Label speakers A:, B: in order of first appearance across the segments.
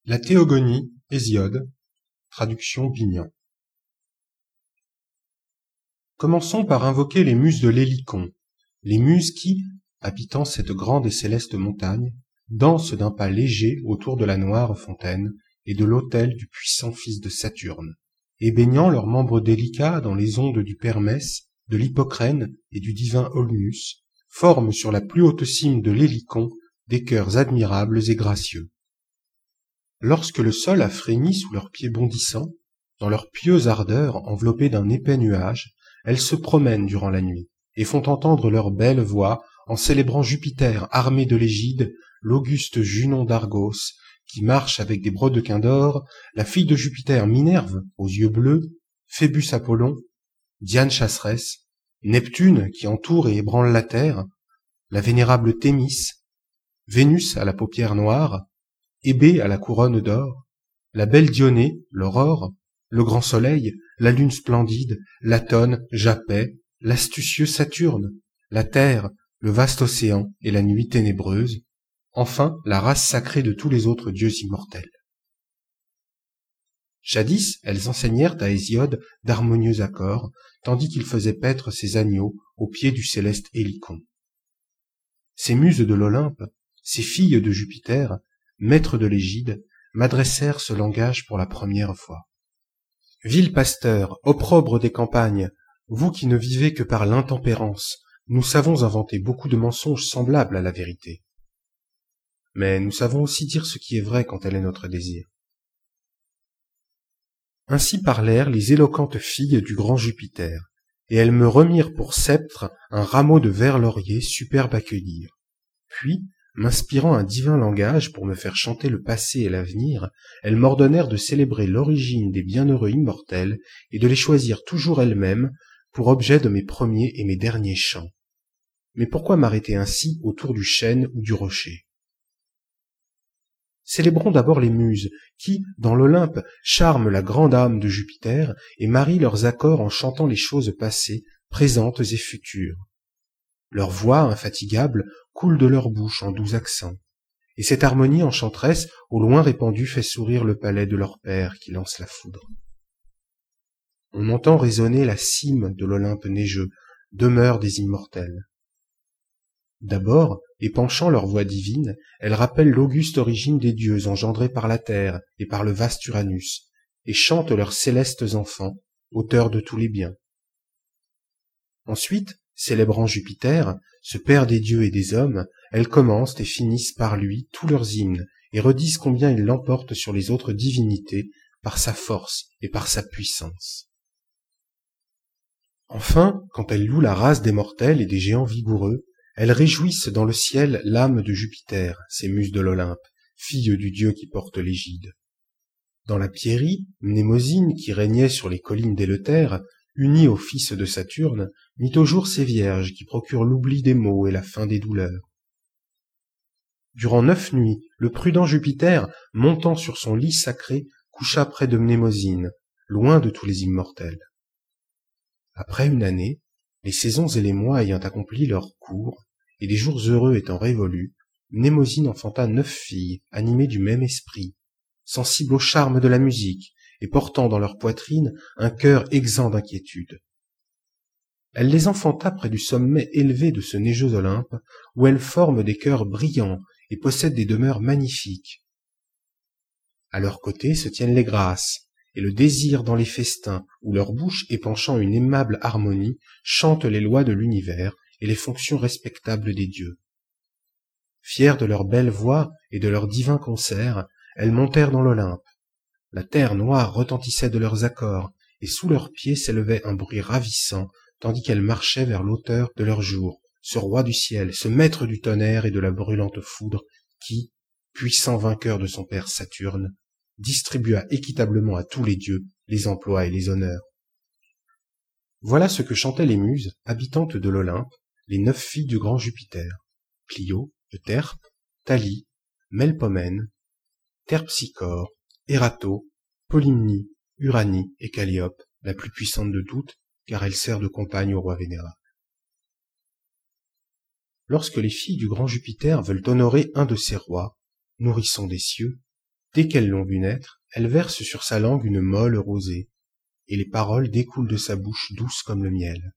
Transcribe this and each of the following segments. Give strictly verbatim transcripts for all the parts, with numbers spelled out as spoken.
A: La Théogonie, Hésiode, traduction Vignan. Commençons par invoquer les muses de l'Hélicon, les muses qui, habitant cette grande et céleste montagne, dansent d'un pas léger autour de la noire fontaine et de l'autel du puissant fils de Saturne, et baignant leurs membres délicats dans les ondes du Permès, de l'Hippocrène et du divin Olnus, forment sur la plus haute cime de l'Hélicon des chœurs admirables et gracieux. Lorsque le sol a frémi sous leurs pieds bondissants, dans leur pieuse ardeur enveloppée d'un épais nuage, elles se promènent durant la nuit, et font entendre leur belle voix en célébrant Jupiter armé de l'égide, l'auguste Junon d'Argos, qui marche avec des brodequins d'or, la fille de Jupiter Minerve, aux yeux bleus, Phébus Apollon, Diane chasseresse, Neptune qui entoure et ébranle la terre, la vénérable Thémis, Vénus à la paupière noire, Hébé à la couronne d'or, la belle Dionée, l'aurore, le grand soleil, la lune splendide, l'Atone, Japet, l'astucieux Saturne, la terre, le vaste océan et la nuit ténébreuse, enfin la race sacrée de tous les autres dieux immortels. Jadis, elles enseignèrent à Hésiode d'harmonieux accords, tandis qu'il faisait paître ses agneaux au pied du céleste Hélicon. Ces muses de l'Olympe, ces filles de Jupiter, maîtres de l'égide, m'adressèrent ce langage pour la première fois. Vil pasteur, opprobre des campagnes, vous qui ne vivez que par l'intempérance, nous savons inventer beaucoup de mensonges semblables à la vérité. Mais nous savons aussi dire ce qui est vrai quand elle est notre désir. Ainsi parlèrent les éloquentes filles du grand Jupiter, et elles me remirent pour sceptre un rameau de vert laurier superbe à cueillir. Puis, m'inspirant un divin langage pour me faire chanter le passé et l'avenir, elles m'ordonnèrent de célébrer l'origine des bienheureux immortels et de les choisir toujours elles-mêmes pour objet de mes premiers et mes derniers chants. Mais pourquoi m'arrêter ainsi autour du chêne ou du rocher? Célébrons d'abord les muses, qui, dans l'Olympe, charment la grande âme de Jupiter et marient leurs accords en chantant les choses passées, présentes et futures. Leur voix, infatigable, coule de leur bouche en doux accents, et cette harmonie enchanteresse au loin répandue fait sourire le palais de leur père qui lance la foudre. On entend résonner la cime de l'Olympe neigeux, demeure des immortels. D'abord, épanchant leur voix divine, elles rappellent l'auguste origine des dieux engendrés par la terre et par le vaste Uranus, et chantent leurs célestes enfants, auteurs de tous les biens. Ensuite, célébrant Jupiter, ce père des dieux et des hommes, elles commencent et finissent par lui tous leurs hymnes, et redisent combien il l'emporte sur les autres divinités par sa force et par sa puissance. Enfin, quand elles louent la race des mortels et des géants vigoureux, elles réjouissent dans le ciel l'âme de Jupiter, ces muses de l'Olympe, filles du dieu qui porte l'égide. Dans la Pierrie, Mnémosyne, qui régnait sur les collines d'Éleuther, unie au fils de Saturne, mit au jour ces vierges qui procurent l'oubli des maux et la fin des douleurs. Durant neuf nuits, le prudent Jupiter, montant sur son lit sacré, coucha près de Mnémosyne, loin de tous les immortels. Après une année, les saisons et les mois ayant accompli leur cours, et les jours heureux étant révolus, Mnémosyne enfanta neuf filles animées du même esprit, sensibles au charme de la musique, et portant dans leur poitrine un cœur exempt d'inquiétude. Elle les enfanta près du sommet élevé de ce neigeux Olympe, où elles forment des cœurs brillants et possèdent des demeures magnifiques. À leur côté se tiennent les grâces, et le désir dans les festins, où leurs bouches épanchant une aimable harmonie, chantent les lois de l'univers et les fonctions respectables des dieux. Fières de leur belle voix et de leur divin concert, elles montèrent dans l'Olympe. La terre noire retentissait de leurs accords, et sous leurs pieds s'élevait un bruit ravissant, tandis qu'elles marchaient vers l'auteur de leur jour, ce roi du ciel, ce maître du tonnerre et de la brûlante foudre, qui, puissant vainqueur de son père Saturne, distribua équitablement à tous les dieux les emplois et les honneurs. Voilà ce que chantaient les muses, habitantes de l'Olympe, les neuf filles du grand Jupiter, Clio, Euterpe, Thalie, Melpomène, Terpsichore, Érato, Polymnie, Uranie et Calliope, la plus puissante de toutes, car elle sert de compagne au roi vénérable. Lorsque les filles du grand Jupiter veulent honorer un de ces rois, nourrissons des cieux, Dès qu'elles l'ont vu naître, elles versent sur sa langue une molle rosée, et les paroles découlent de sa bouche douce comme le miel.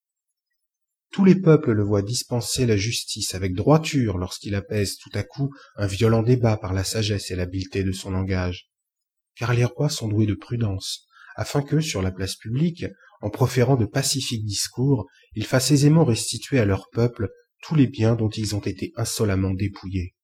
A: Tous les peuples le voient dispenser la justice avec droiture lorsqu'il apaise tout à coup un violent débat par la sagesse et l'habileté de son langage. Car les rois sont doués de prudence, afin que, sur la place publique, en proférant de pacifiques discours, ils fassent aisément restituer à leur peuple tous les biens dont ils ont été insolemment dépouillés.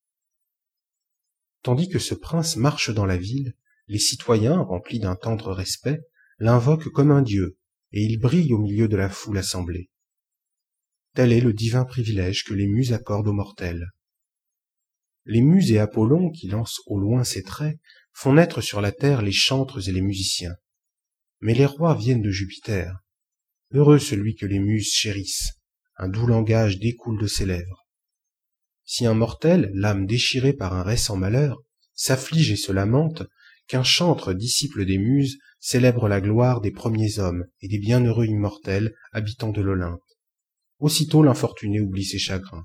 A: Tandis que ce prince marche dans la ville, les citoyens, remplis d'un tendre respect, l'invoquent comme un dieu, et il brille au milieu de la foule assemblée. Tel est le divin privilège que les muses accordent aux mortels. Les muses et Apollon, qui lancent au loin ses traits, font naître sur la terre les chantres et les musiciens. Mais les rois viennent de Jupiter. Heureux celui que les muses chérissent, un doux langage découle de ses lèvres. Si un mortel, l'âme déchirée par un récent malheur, s'afflige et se lamente, qu'un chantre, disciple des muses, célèbre la gloire des premiers hommes et des bienheureux immortels habitants de l'Olympe. Aussitôt l'infortuné oublie ses chagrins.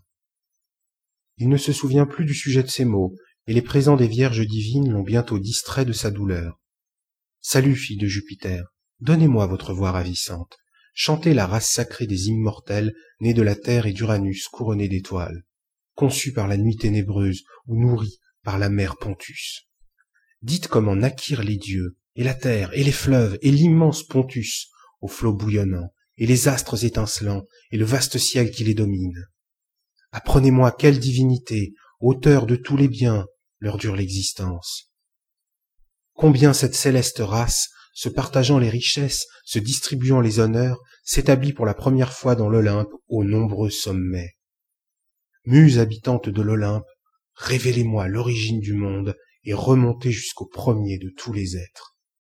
A: Il ne se souvient plus du sujet de ses mots, et les présents des vierges divines l'ont bientôt distrait de sa douleur. Salut, fille de Jupiter, donnez-moi votre voix ravissante. Chantez la race sacrée des immortels, nés de la terre et d'Uranus couronné d'étoiles, conçus par la nuit ténébreuse ou nourris par la mer Pontus. Dites comment naquirent les dieux, et la terre, et les fleuves, et l'immense Pontus, aux flots bouillonnants, et les astres étincelants, et le vaste ciel qui les domine. Apprenez-moi quelle divinité, auteur de tous les biens, leur dure l'existence. Combien cette céleste race, se partageant les richesses, se distribuant les honneurs, s'établit pour la première fois dans l'Olympe aux nombreux sommets. Muses habitantes de l'Olympe, révélez-moi l'origine du monde et remontez jusqu'au premier de tous les êtres.